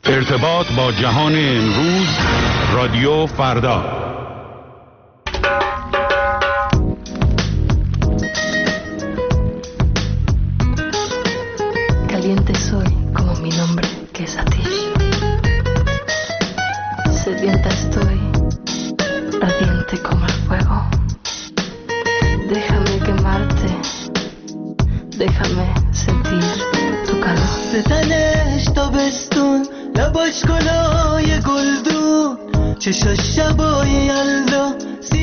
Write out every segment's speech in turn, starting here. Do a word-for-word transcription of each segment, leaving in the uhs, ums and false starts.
ارتباط با جهان امروز، رادیو فردا. Caliente soy como mi nombre, que es Atish. Sedienta estoy, ardiente como el fuego. Déjame quemarte, déjame sentir tu calor. ستنش تابستون، لباش گلای گلدون، چشاش شبای یلدا،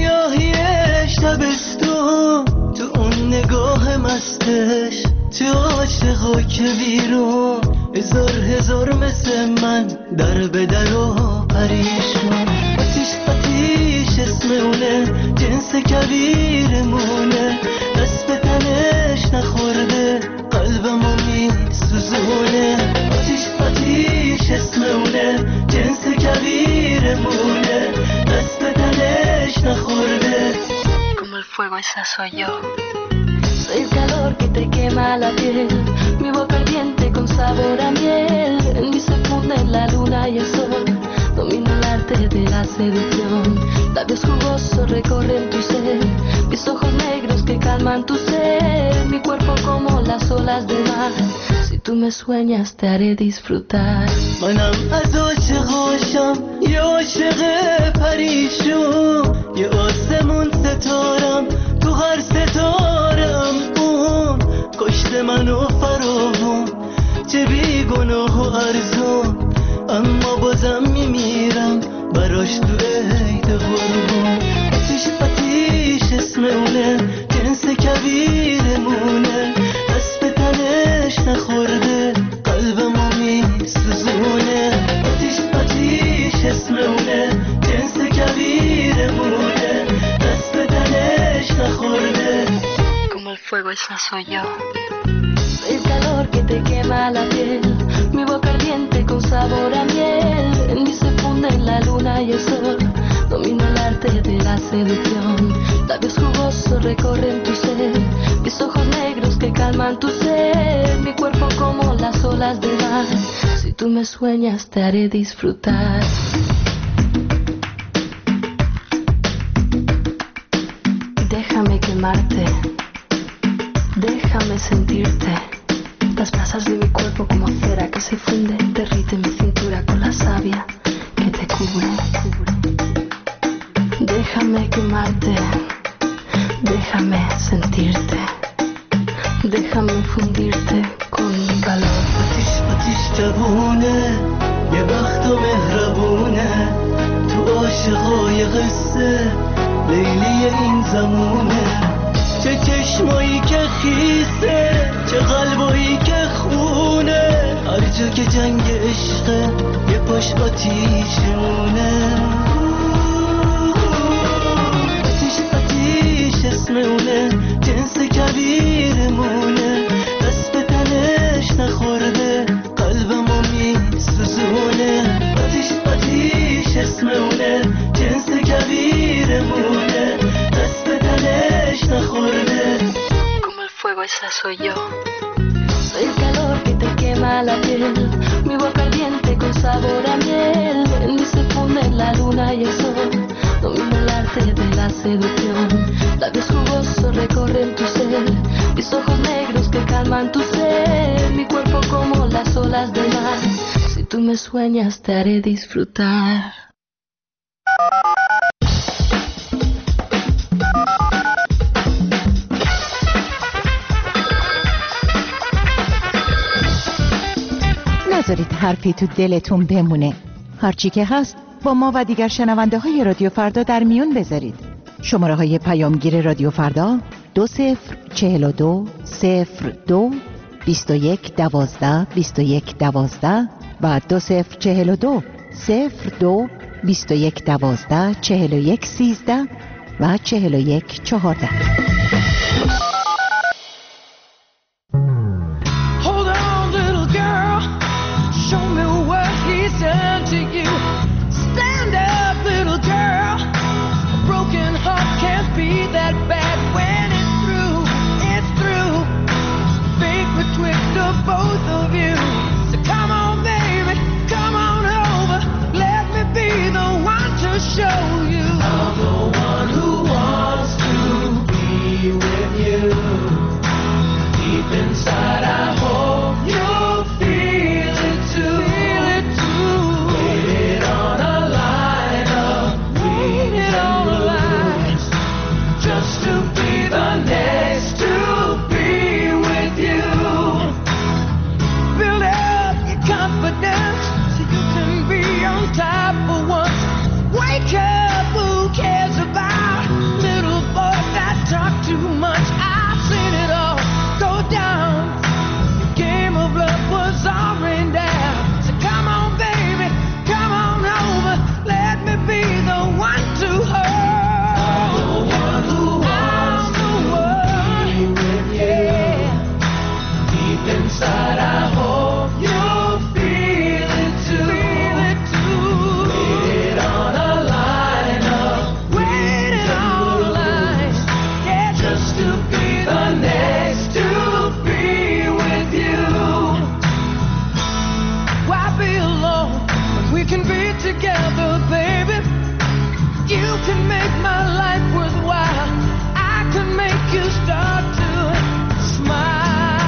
سیاهیش تابستون. تو اون نگاه مستش، تو عاشقا که بیرون، هزار هزار مثل من در به در و پریشون. آتیش آتیش اسم اونه، جنس کبیرمونه، دست به تنش نخورده، قلبمو میسوزونه. آتیش آتیش اسم اونه، جنس کبیرمونه، دست به تنش نخورده. Como el fuego, esa soy yo. Soy el calor que te quema la piel, mi boca ardiente con sabor a miel. En mí se funden la luna y el sol, domino el arte de la seducción. Labios jugosos recorren tu ser, mis ojos negros que calman tu ser. Mi cuerpo como las olas del mar, si tú me sueñas te haré disfrutar. منم از عاشقاشم، یه عاشق پریشون، یه آسمون ستارم، تو هر ستارم اون کشته منو فراهم، چه بی گناه و ارزون، اما بازم میمیرم براش تو عید قربون. آتیش آتیش اسم اونه، جنس کبیرمونه، دست به تنش نخورده، قلبمو میسوزونه. آتیش آتیش اسم اونه، جنس کبیرمونه، دست به تنش نخورده. Como el fuego, esa soy yo. Soy el calor que te quema la piel, mi boca ardiente con sabor a miel. En mí se funden la luna y el sol, domino el arte de la seducción. Labios jugosos recorren tu ser, mis ojos negros que calman tu ser. Mi cuerpo como las olas del mar, si tú me sueñas te haré disfrutar. Déjame quemarte, déjame sentirte. Las brasas de mi cuerpo como cera que se funde, derrite mi cintura con la savia que te cubre. Déjame quemarte, déjame sentirte, déjame fundirte con mi calor. آتیش آتیش جوونه، یه بخت و مهربونه، تو عاشقای قصه لیلی این زمونه. چه چشمایی که خیسه، چه قلبایی که خونه، هر جا که جنگ عشقه یه پاش آتیشونه. آتیش آتیش اسم اونه، جنس کبیرمونه، دست به تنش نخورده، قلبمو میسوزونه. آتیش آتیش اسم اونه، جنس کبیرمونه، دست به تنش نخورده. Como el fuego, esa soy yo. Soy el calor que te quema la piel, mi boca ardiente con sabor a miel. En mí se funden la luna y el sol, domino el arte de la seducción. Labios jugosos recorren tu ser, mis ojos negros que calman tu ser. Mi cuerpo como las olas del mar, si tú me sueñas te haré disfrutar. نذارید حرفی تو دلتون بمونه. هرچی که هست با ما و دیگر شنونده های رادیو فردا در میون بذارید. شماره های پیامگیر رادیو فردا دو صفر چهل و دو صفر دو بیست و یک دوازده بیست و یک دوازده و دو صفر چهل و دو صفر دو بیست و یک دوازده چهل و یک سیزده و چهل و یک چهارده. Both of you, so come on baby, come on We can be together, baby. You can make my life worthwhile. I can make you start to smile.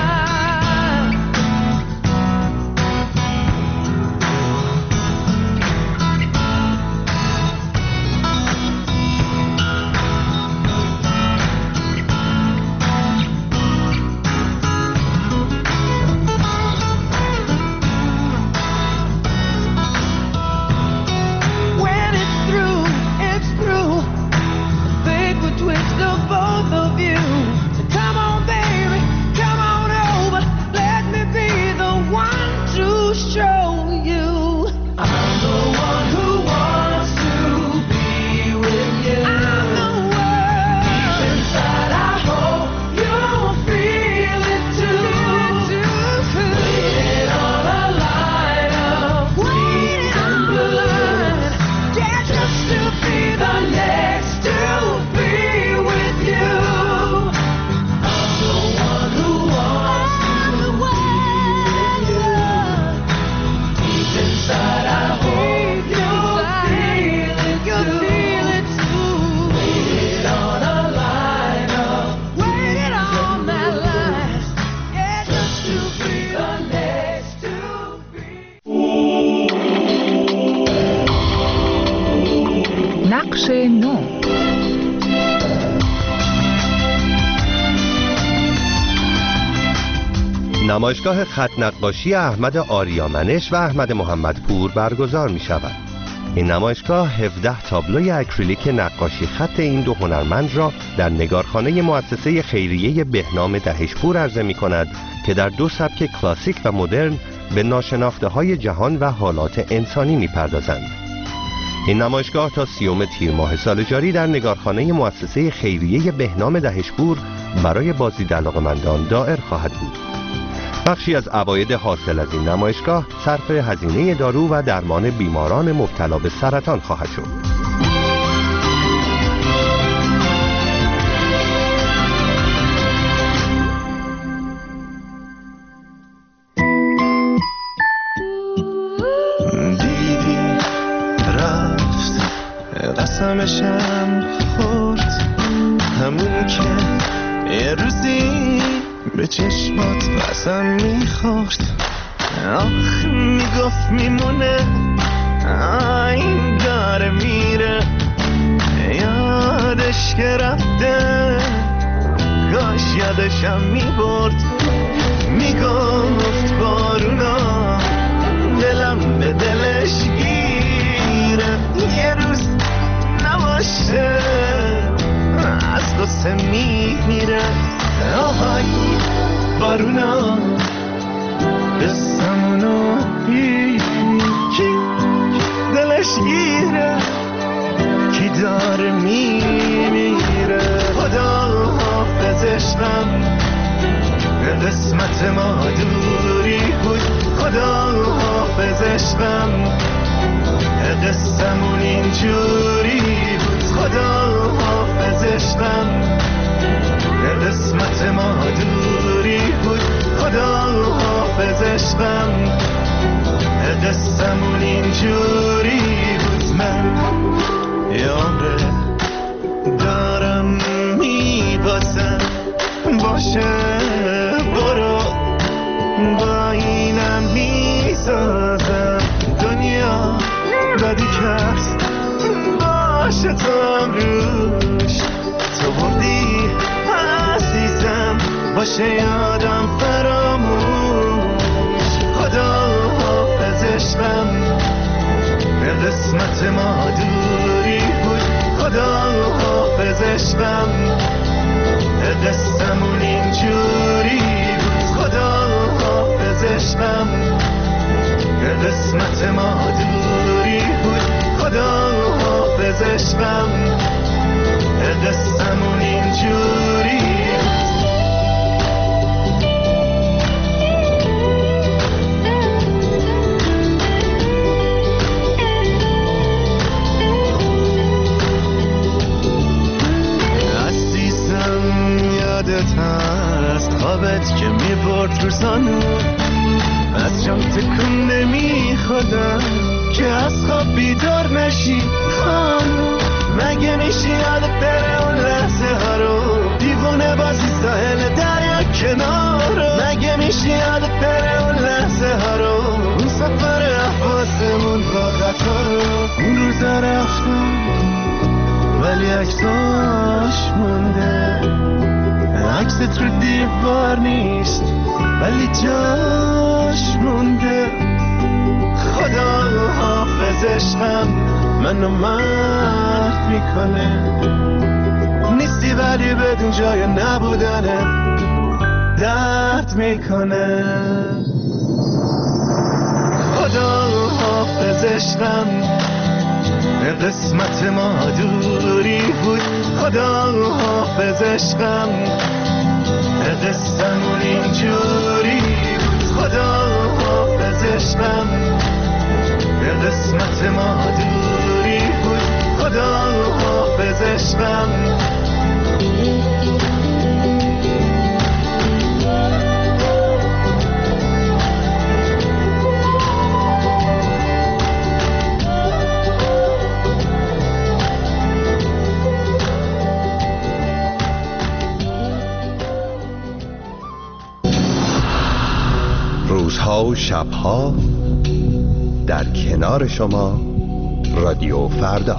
نمایشگاه خط نقاشی احمد آریامنش و احمد محمدپور برگزار می شود. این نمایشگاه هفده تابلوی اکریلیک نقاشی خط این دو هنرمند را در نگارخانه مؤسسه خیریه بهنام دهشپور عرضه می کند که در دو سبک کلاسیک و مدرن به ناشناخته های جهان و حالات انسانی می پردازند. این نمایشگاه تا سیوم تیر ماه سال جاری در نگارخانه مؤسسه خیریه بهنام دهشپور برای بازدید علاقه‌مندان دائر خواهد بود. بخشی از عواید حاصل از این نمایشگاه صرف هزینه دارو و درمان بیماران مبتلا به سرطان خواهد شد. دیدی رفت قسمشم خورد، همون که یه روزی به چشمات قسم میخورد. آخ میگفت میمونه، این داره میره، یادش که رفته، کاش یادشم میبرد. میگفت بارونا دلم به دلش گیره، یه روز نباشه از قصه میمیره. آهای بارونا قسمونو کی دلش گیره، کی داره میمیره. خدا حافظ عشقم، قسمت ما دوری بود. خدا حافظ عشقم، قسمون اینجوری بود. خدا حافظ عشقم، قسمت ما دوری بود. خدا حافظ عشقم، قسمون اینجوری بود. من یاره دارم میبازم، باشه برو با اینم میسازم. دنیا بدی کرد باشه تو روش، تو بردی عزیزم، باشه یادم فراموش. خدا حافظ عشقم، قسمت ما دوری بود. خدا حافظ عشقم، قسمون اینجوری بود. خدا حافظ عشقم، قسمت ما دوری بود. خدا حافظ عشقم، قسمون اینجوری بود. یادت هست خوابت که میبرد روزانو، از جام تکون نمیخوردم. که از خواب بیدار نشی خانم. مگه میشه یادت بره اون لحظه ها رو، دیوونه بازی ساحل دریا کنار. مگه میشه یادت بره اون لحظه ها رو، اون سفر احواسمون با قطار رو. اون روزا رفتم ولی عکساش مونده، عکست رو دیوار نیست ولی جاش مونده. خدا حافظش هم منو مرد میکنه، نیستی ولی بدون جای نبودنه درد میکنه. خدا حافظش هم قسمت ما دوری بود. خدا حافظش هم قصه‌مون اینجوری بود. خدا حافظش هم قسمت ما دوری بود. خدا حافظش هم روزها و شبها در کنار شما رادیو فردا.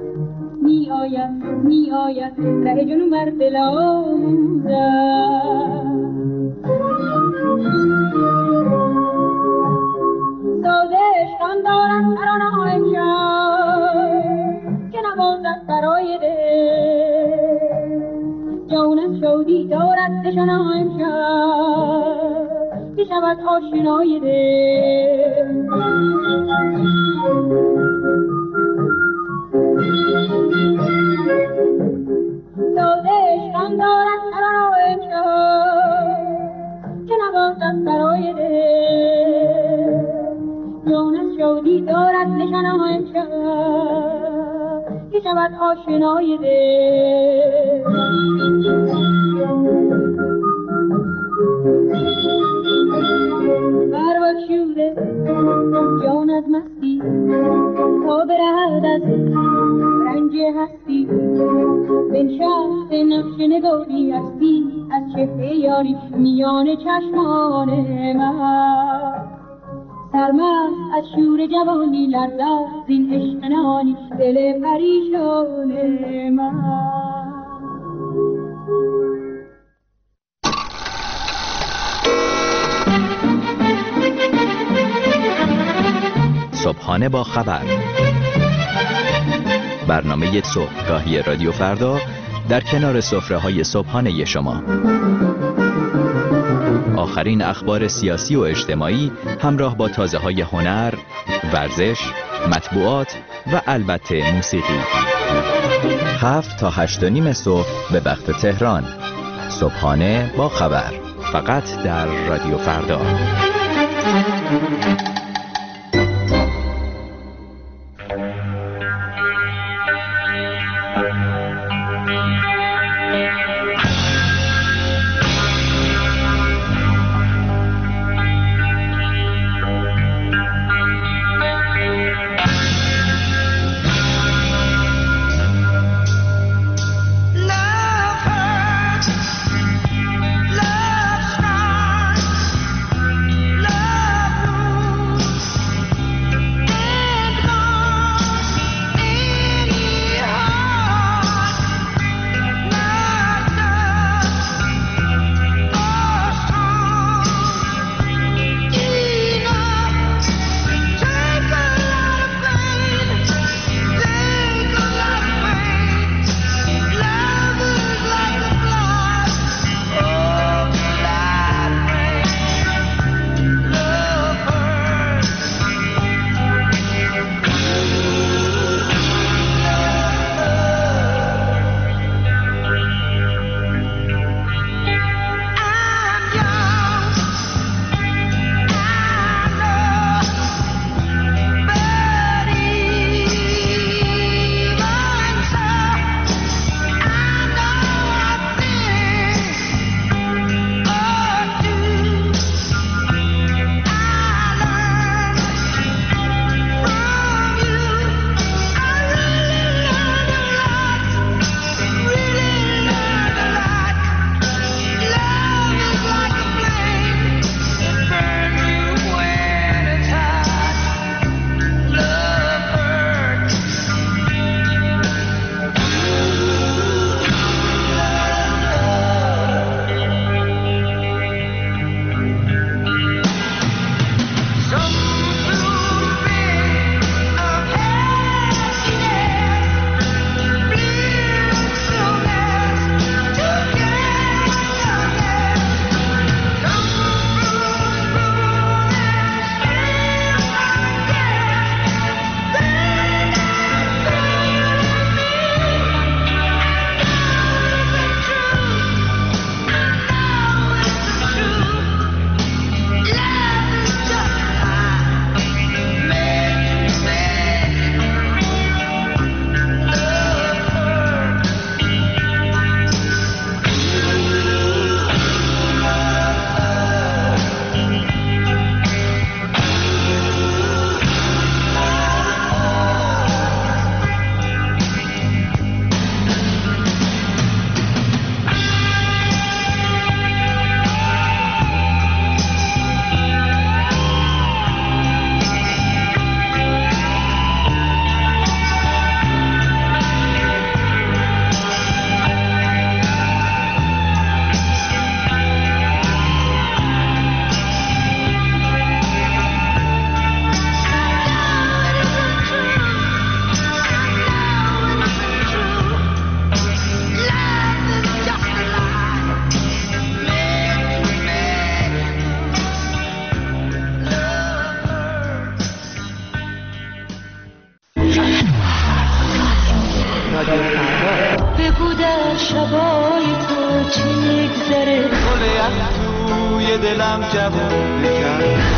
می آید می آید ره جنو بر دل آموزد جانم شادی دارد نشانم امشب که شود آشنای دل. ساز عشقم دارد ترانه امشب که نوازد برای دل. جانم شادی دارد نشانم امشب که شود آشنای دل. برباد شوره جان از مستی تا برهد از رنج هستی. بنشست نقش نگاری هستی از چهره یاری میان چشمان من. سرمست از شور جوانی لرزد زین عشق نهانی دل پریشان من. صبحانه با خبر، برنامه صبحگاهی رادیو فردا در کنار سفره‌های صبحانه شما. آخرین اخبار سیاسی و اجتماعی همراه با تازه‌های هنر، ورزش، مطبوعات و البته موسیقی. هفت تا هشت و نیم صبح به وقت تهران. صبحانه با خبر، فقط در رادیو فردا. Love شعله از توی دلم جواب کرد.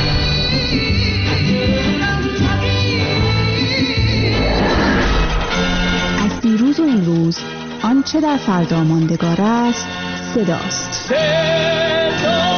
از دیروز و امروز آنچه در فردا ماندگار است صداست. صدا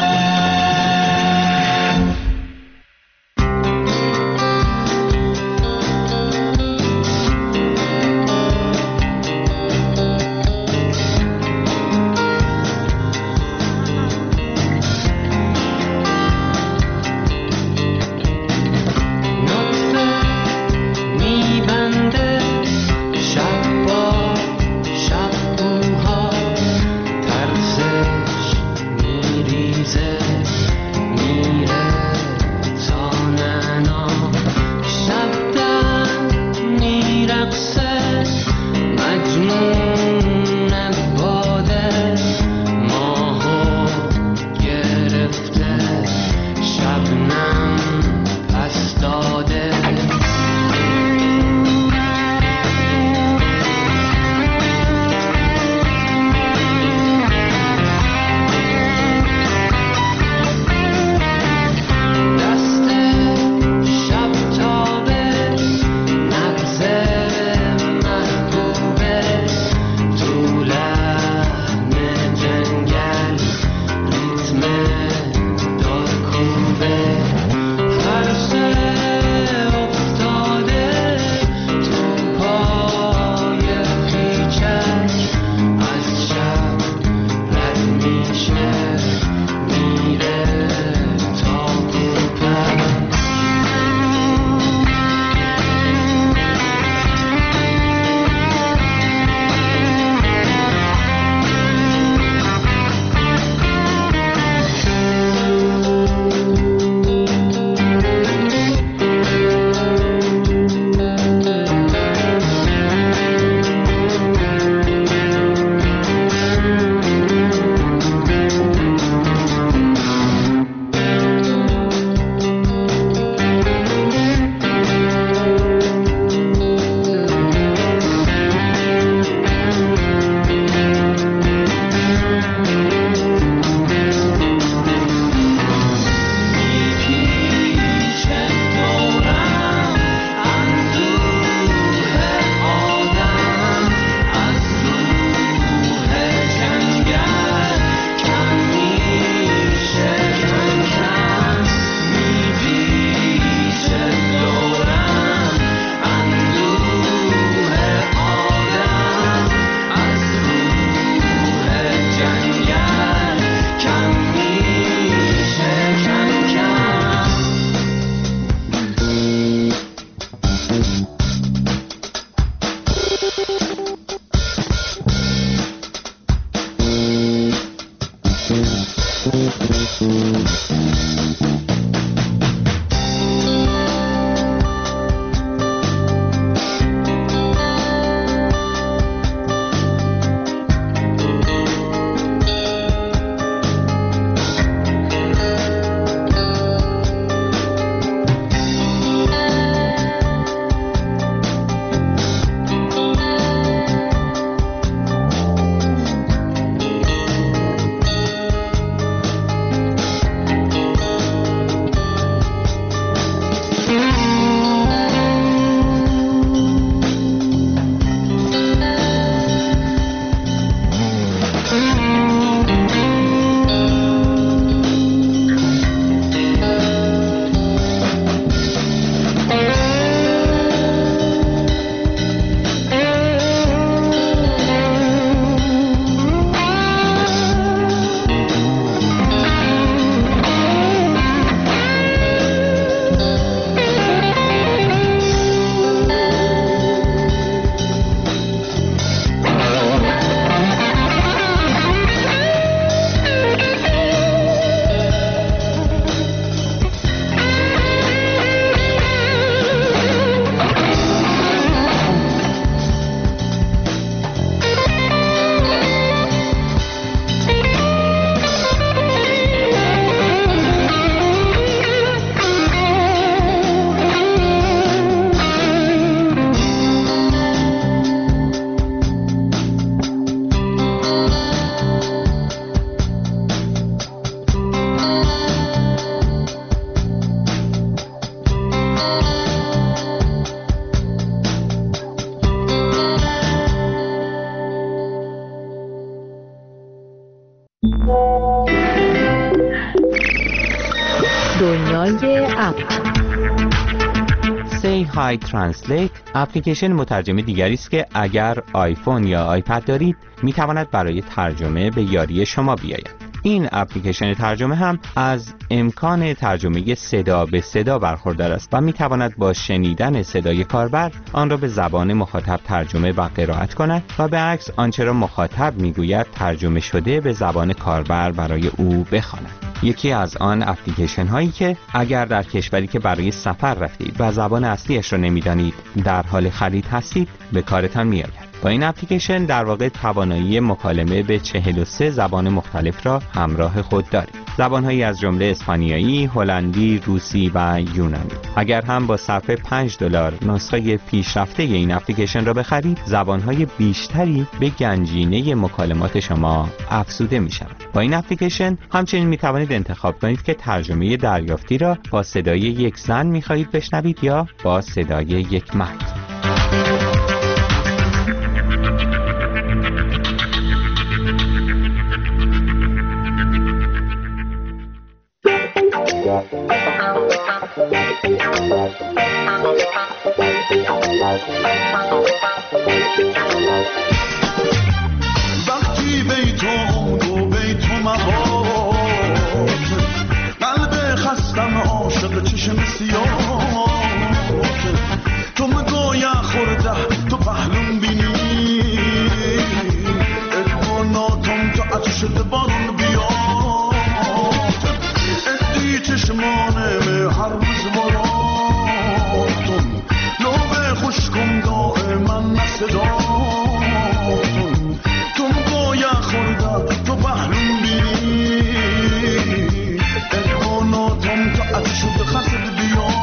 دنیای اپ Say Hi Translate اپلیکیشن مترجم دیگری است که اگر آیفون یا آیپد دارید میتواند برای ترجمه به یاری شما بیاید. این اپلیکیشن ترجمه هم از امکان ترجمه صدا به صدا برخوردار است و میتواند با شنیدن صدای کاربر آن را به زبان مخاطب ترجمه و قرائت کند و به عکس آنچه را مخاطب میگوید ترجمه شده به زبان کاربر برای او بخواند. یکی از آن اپلیکیشن هایی که اگر در کشوری که برای سفر رفتید و زبان اصلیش را نمیدانید در حال خرید هستید به کارتان میآید. با این اپلیکیشن در واقع توانایی مکالمه به چهل و سه زبان مختلف را همراه خود دارید. زبانهایی از جمله اسپانیایی، هلندی، روسی و یونانی. اگر هم با صرف پنج دلار نسخه پیشرفته این اپلیکیشن را بخرید، زبانهای بیشتری به گنجینه مکالمات شما افزوده می شود. با این اپلیکیشن همچنین می توانید انتخاب کنید که ترجمه دریافتی را با صدای یک زن می خواهید بشنوید یا با صدای یک مرد. وقتی بیتون و بیتون مباد قلب خستم عاشق چشم سیاه تو مگویا خورده تو پهلون بینی ادواناتم تو عطشت بارون بیاد ادی چشمانم هر روز براتون لوب خوشکم دائما نصداتون تو مگویا خورده تو پهلون بینی ادواناتم تو عطشت خسد بیاد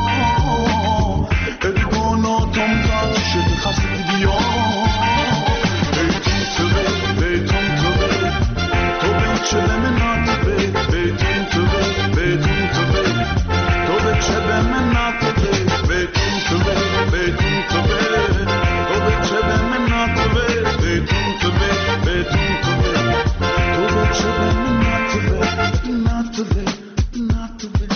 ادواناتم تو عطشت خسد بیاد بیتون تو بی بیتون تو بی تو بی چه به من ناتبه بیتون تو بی بیتون تو بی تو بی چه به من ناتبه بیتون تو بی بیتون تو بی تو بی چه به من ناتبه بیتون تو بی بیتون تو بی تو بی چه به من ناتبه ناتبه ناتبه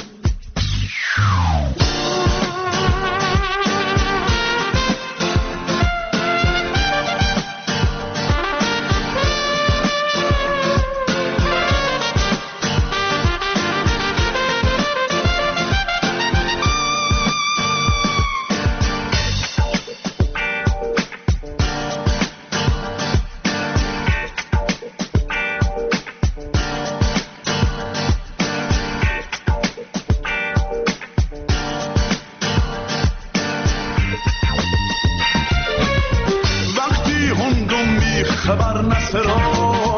خبر نسرا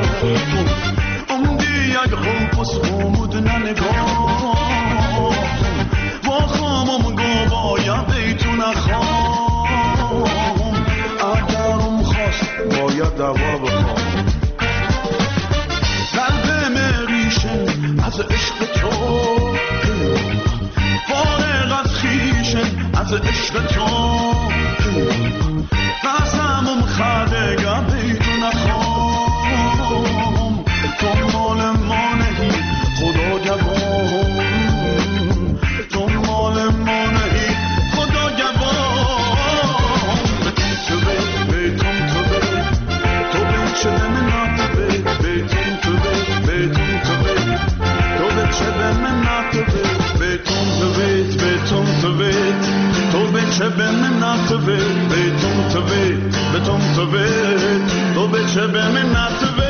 امدی یک خوپس خومود ننگاه با خامم گو بایا بیتون خام اگرم خواست باید دوا بخوام قلب مریشن از عشق تو فارغ از خیشن از عشق تو قسمم خدگه بیتون خام تو مال ما نهی خدا گوام تو مال ما نهی خدا گوام بیتون تو بی بیتون تو بی تو بی چه به من ناتبه بیتون تو بی بیتون تو بی تو بی چه به من ناتبه بیتون تو بی بیتون تو بی تو بی چه به من ناتبه بیتون تو بی بیتون تو بی تو بی چه به من ناتبه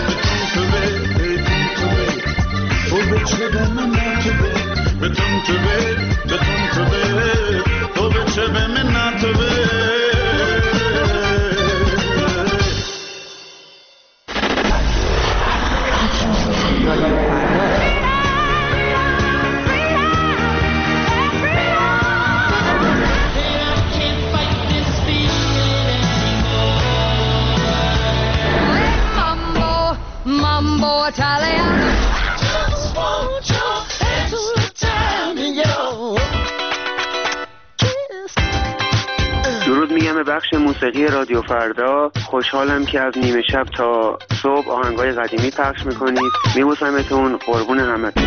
بیتون تو بی تو بی چه به من ناتبه بیتون تو بی بیتون تو بی تو بی چه به من ناتبه درود میگم میگم به بخش موسیقی رادیو فردا. خوشحالم که از نیمه شب تا صبح آهنگای قدیمی پخش میکنید. میبوسمتون، قربون همتون.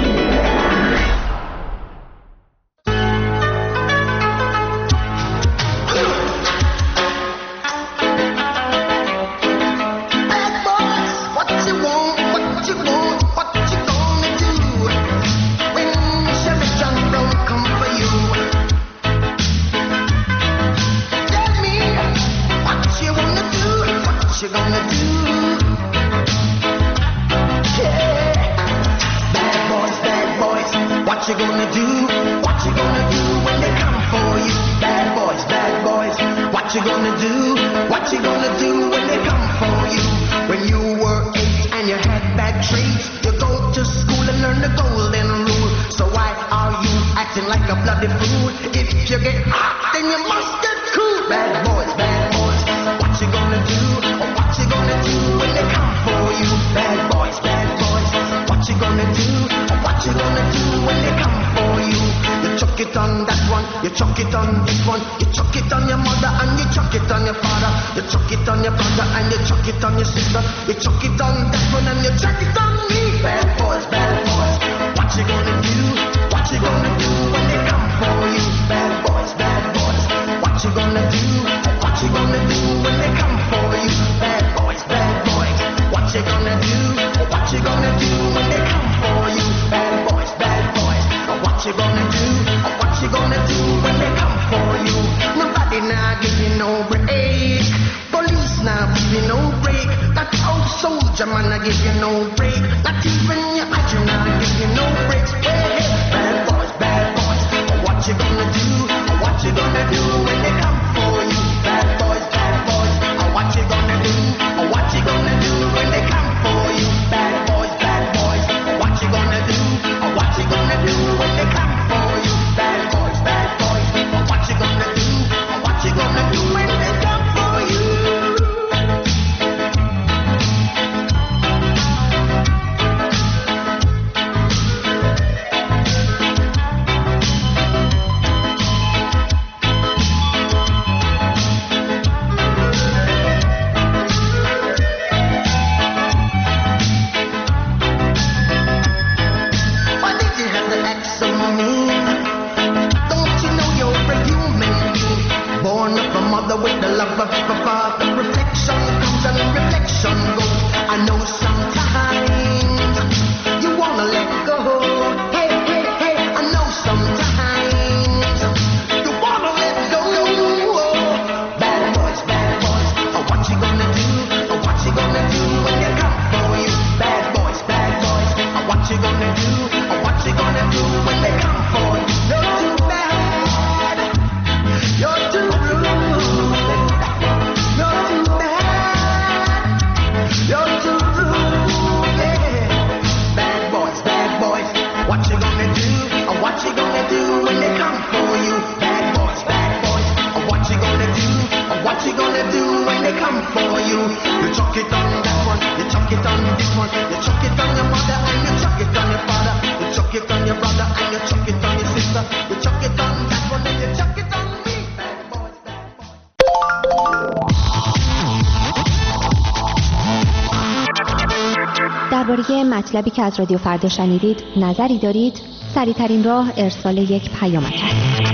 What you gonna do? What you gonna do when they come for you? Bad boys, bad boys. What you gonna do? What you gonna do when they come for you? When you were eight and you had bad traits, you go to school and learn the golden rule. So why are you acting like a bloody fool? If you get hot, then you must get cool. Bad boys, bad boys. What you gonna do? Or what you gonna do when they come for you? Bad boys, bad boys. What you gonna do? Or what you gonna do when they come for you? You chuck it on that one, you chuck it on this one, you chuck it on your mother and you chuck it on your father, you chuck it on your brother and you chuck it on your sister, you chuck it on that one and you chuck it on me. Bad boys, bad boys. What you gonna do? What you gonna do when they come for you? Bad boys, bad boys. What you gonna do? What you gonna do when they come for you? Bad boys, bad boys. What you gonna do? What you gonna do when they come for you? Bad boys, bad boys. What you gonna do? What you gonna do when they come for you? Nobody now give you no break. Police now give you no break. That old soldier man I give you no break. Not even your agent now give you no breaks. Hey, hey, bad boys, bad boys. What you gonna do? What you gonna do when they come for you? Bad boys, bad boys. What you gonna do? What you gonna do when they come for you? Bad boys, bad boys. What you gonna do? What you gonna do when they come for you? Bad boys, bad boys. What you gonna do? What you gonna do when they come for you? With the love of a father, reflection comes and reflection goes. I know sometimes you wanna let go. Hey, hey, hey, I know sometimes you wanna let go. Bad boys, bad boys. What you gonna do? What you gonna do when they come for you? Bad boys, bad boys. What you gonna do? What you gonna do when they come for you? You're too bad. You're too rude. What you gonna do? What you gonna do when they come for you? Bad boys, bad boys. What you gonna do? What you gonna do when they come for you? You chuck it on that one, you chuck it on this one, you chuck it on your mother and you chuck it on your father, you chuck it on your brother and you chuck it on your sister, you chuck it on that one and you chuck it on me. Bad boys, bad boys. درباره مطلبی که از رادیو فردا شنیدید نظری دارید؟ سریع‌ترین راه ارسال یک پیامک است.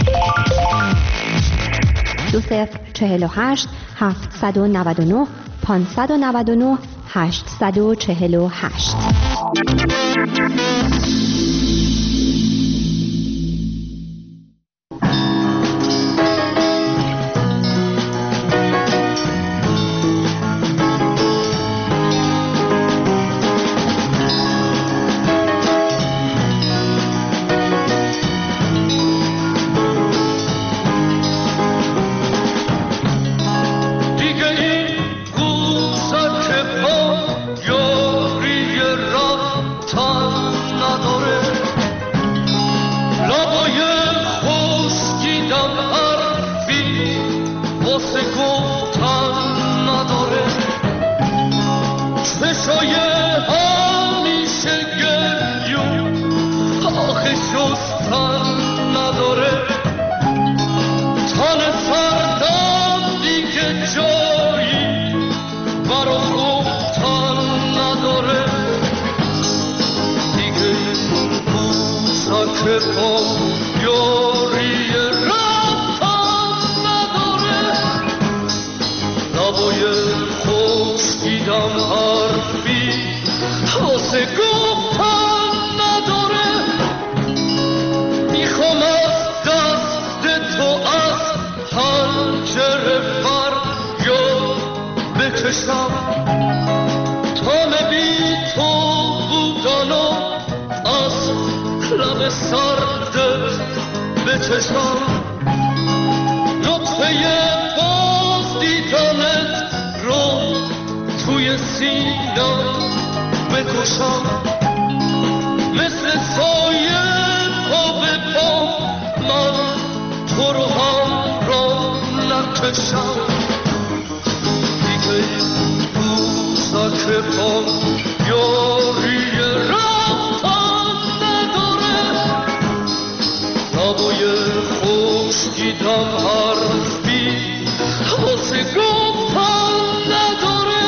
دو صفر چهل و هشت هفتصد و نود و نه پانصد و نود و نه هشتصد و چهل و هشت. یاری راه تا نداره که با یاری رفتن نداره، لبای خشکیدم حرفی واسه گفتن نداره. میخوام از دست تو از پنجره فریاد بکشم، تا بی تو بودن و از لب سردت بچشم، نطفه باز دیدنت رو توی سینم بکشم، مثل سایه پا به پا من تو رو هم را نکشم. دیگه روزک پا یاری رفتن نداره، لبای خشکیدم حرفی واسه گفتن نداره.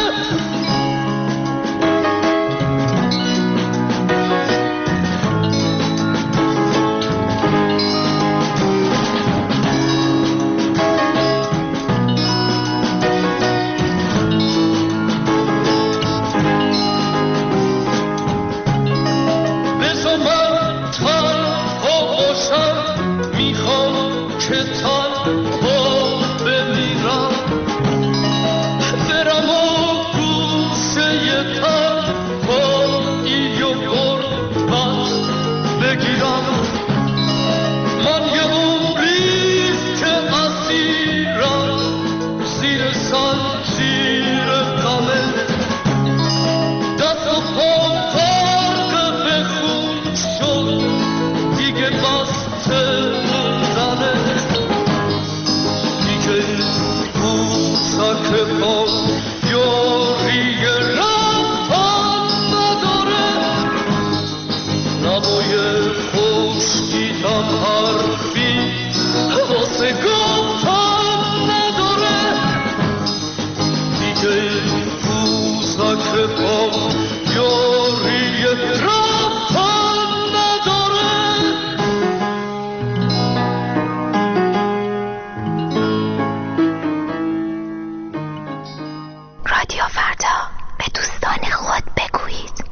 رادیو فردا، به دوستان خود بگویید.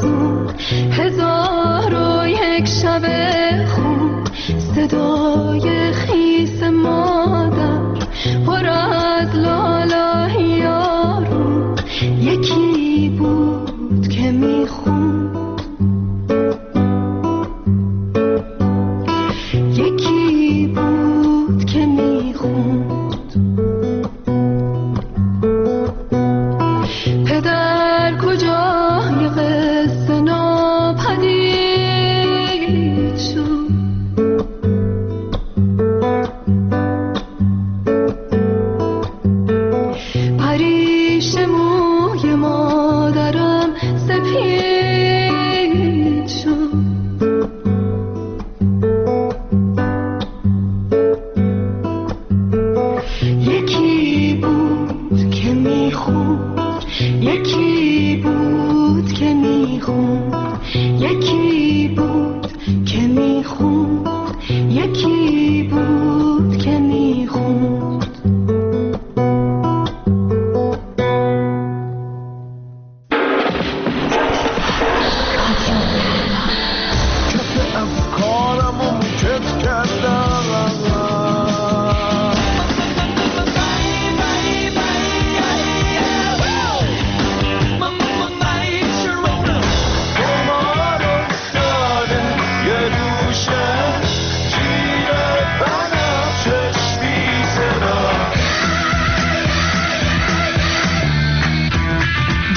هزار و یک شب خوب صدای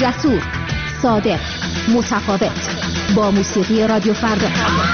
جسور، صادق، متفاوت، با موسیقی رادیو فردا.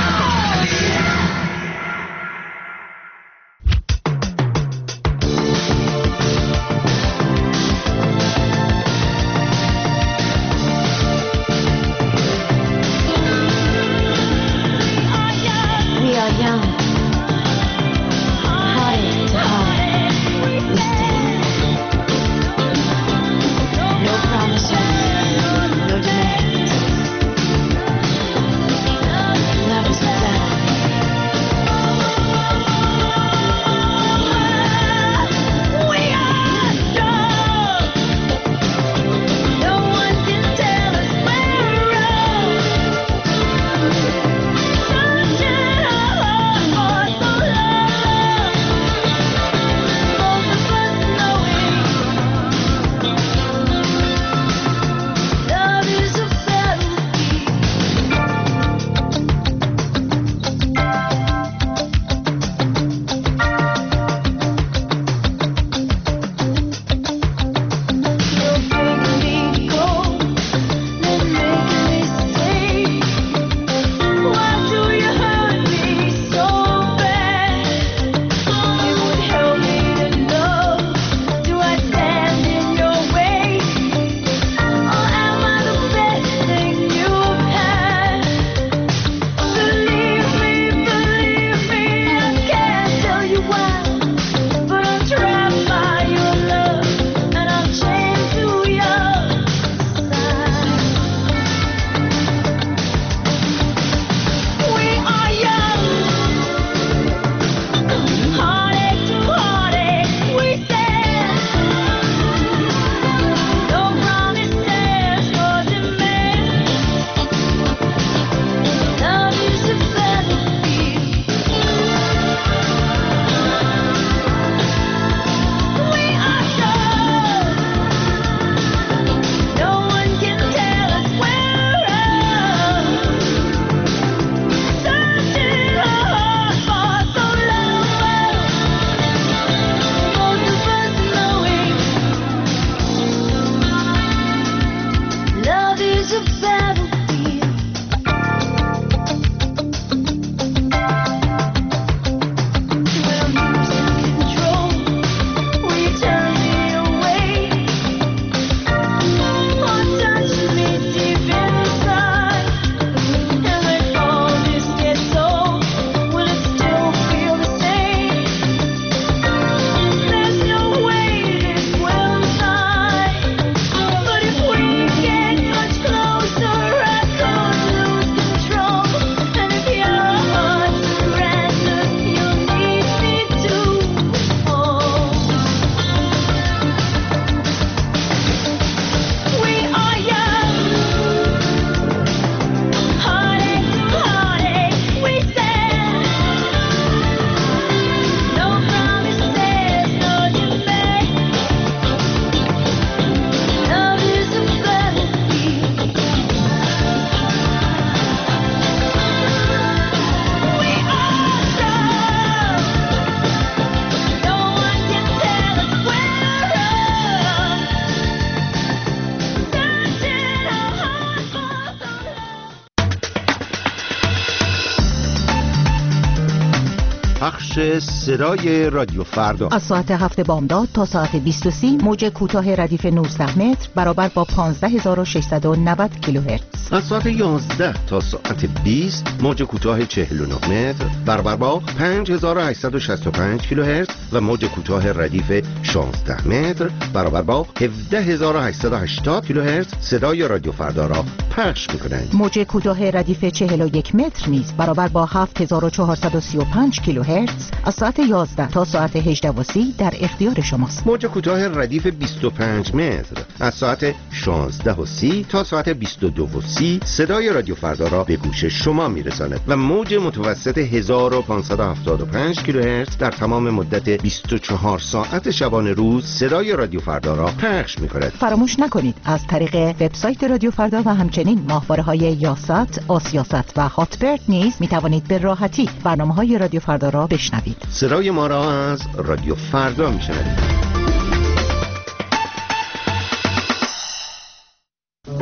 پخش صدای رادیو فردا از ساعت هفت بامداد تا ساعت بیست و سه موج کوتاه ردیف نوزده متر برابر با پانزده هزار و ششصد و نود کیلوهرتز. از ساعت یازده تا ساعت بیست موج کوتاه چهل و نه متر برابر با پنج هزار و هشتصد و شصت و پنج کیلوهرتز و موج کوتاه ردیف شانزده متر برابر با هفده هزار و هشتصد و هشتاد کیلوهرتز صدای رادیو فردا را پخش می‌کنند. موج کوتاه ردیف چهل و یک متر نیز برابر با هفت هزار و چهارصد و سی و پنج کیلوهرتز از ساعت یازده تا ساعت هجده و سی در اختیار شماست. موج کوتاه ردیف بیست و پنج متر از ساعت شانزده و سی تا ساعت بیست و دو و سی صدای رادیو فردا را به گوش شما میرساند و موج متوسط هزار و پانصد و هفتاد و پنج کیلوهرتز در تمام مدت بیست و چهار ساعت شبانه روز صدای رادیو فردا را پخش می‌کند. فراموش نکنید از طریق وبسایت رادیو فردا و همچنین ماهواره‌های یاست، آسیاست و هاتبرد نیز می‌توانید به راحتی برنامه‌های رادیو فردا را بشنوید. صدای ما را از رادیو فردا می‌شنوید.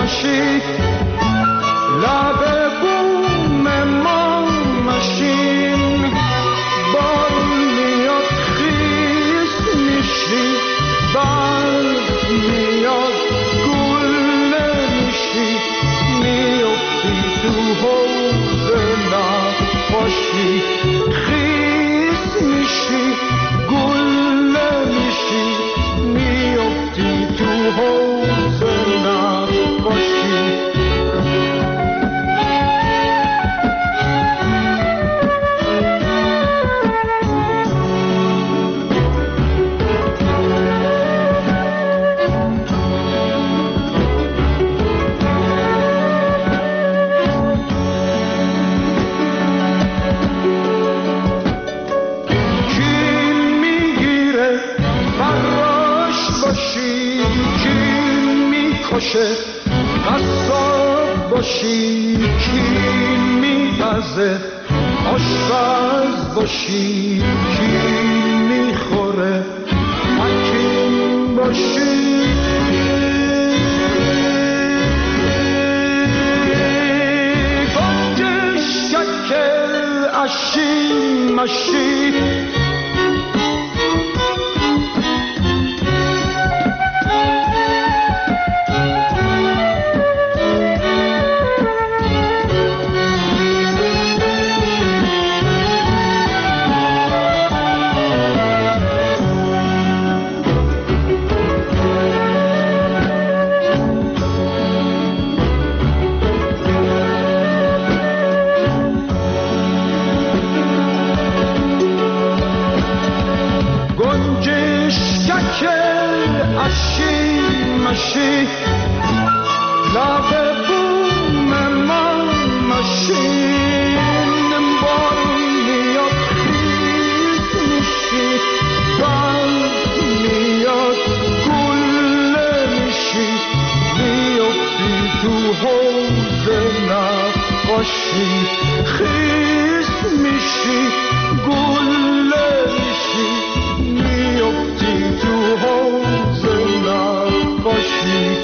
مشی لب بوم ما مشین بارون میاد خیس میشی برق میاد گله میشی میافتی تو حوض نقاشی خیس میشی گله میشی میافتی تو حوض نقاشی قصاب باشی کین میپزه آشپز باشی کین میخوره حکیم باشی گنج شکل اشی مشی خیس میشی گله میشی میافتی تو حوض نقاشی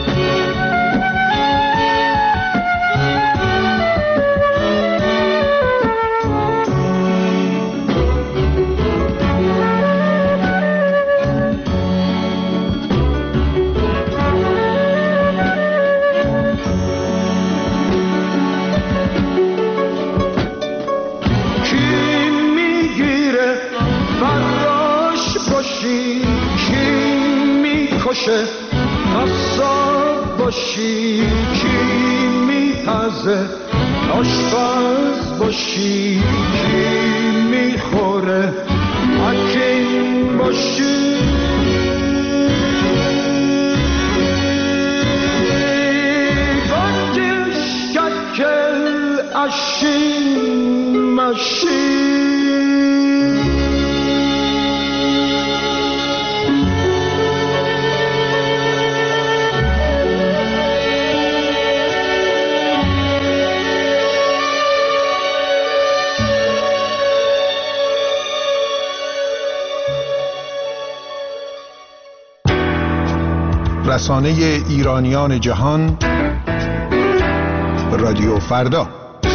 قصاب باشی کی میپزه آشپز باشی کی میخوره حکیم باشی گنج شکل اشی مشی رسانه ایرانیان جهان رادیو فردا.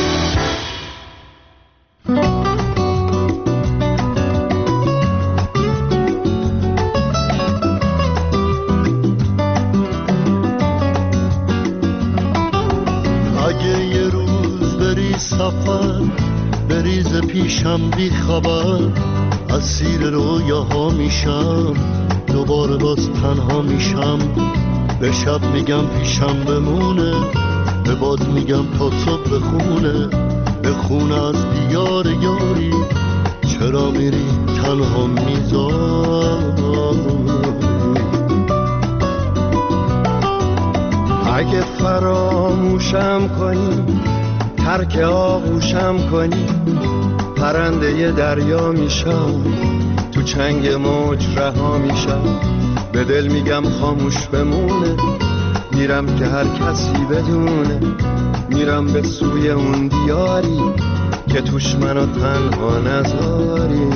اگه یه روز بری سفر بریز پیشم بی خبر اسیر رویاها میشم دوباره باز تنها میشم به شب میگم پیشم بمونه به باد میگم تا صبح بخونه به خونه از دیار یاری چرا میری تنها میذاری اگه فراموشم کنی ترک آغوشم کنی پرنده دریا میشم تو چنگ موج رها میشم به دل میگم خاموش بمونه میرم که هر کسی بدونه میرم به سوی اون دیاری که توش منو تنها نذاری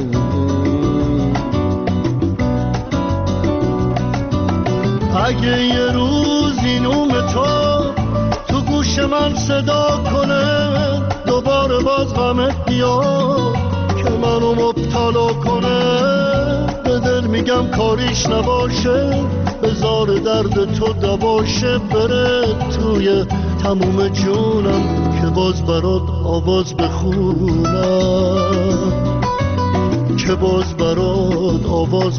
اگه یه روز این اوم تو غمت بیاد که منو مبتلا کنه، به دل میگم کاریش نباشه، بذار درد تو دواشه، بره توی تموم جونم که باز برات آواز بخونم، که باز برات آواز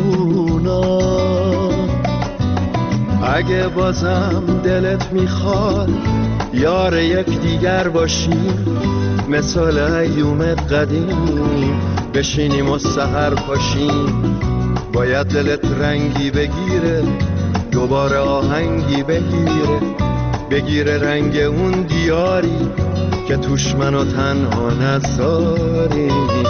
بخونم. اگه بازم دلت میخواد یار یک دیگر باشیم، مثال ایومت قدیم بشینیم و سحر پاشیم، باید دلت رنگی بگیره، دوباره آهنگی بگیره، بگیره رنگ اون دیاری که توش منو تنها نذاری.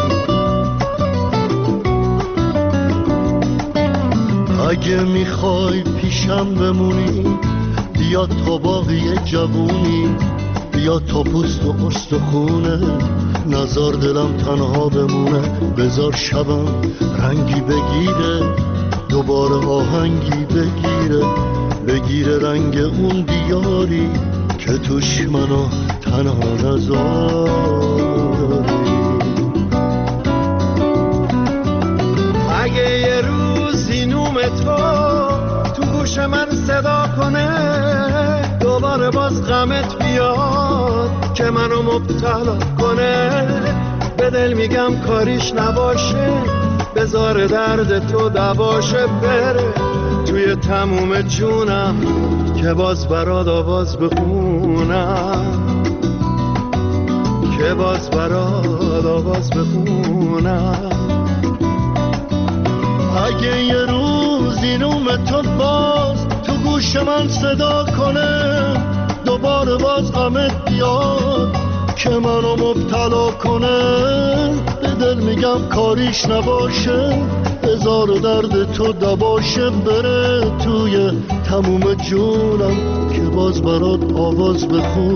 اگه میخوای پیشم بمونی، بیا تا باقی جوونی، بیا تا پوست و استخونه، نزار دلم تنها بمونه، بذار شبم رنگی بگیره، دوباره آهنگی بگیره، بگیره رنگ اون دیاری که توش منو تنها نذاری. اگه یه روزی نوم تو تو گوش من صدا کنه، دوباره باز غمت بیاد که منو مبتلا کنه، به دل میگم کاریش نباشه، بذار درد تو دواشه، بره توی تموم جونم که باز برات آواز بخونم، که باز برات آواز بخونم. اگه یه روزی نوم تو باز تو گوش من صدا کنه، دوباره باز غمت بیاد که منو مبتلا کنه، به دل میگم کاریش نباشه، بذار درد تو دواشه، بره توی تموم جونم که باز برات آواز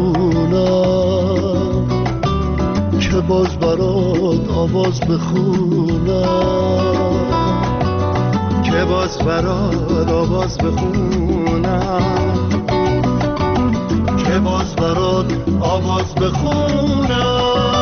بخونم، که باز برات آواز بخونم، که باز برات آواز بخونم، که باز برات آواز بخونم.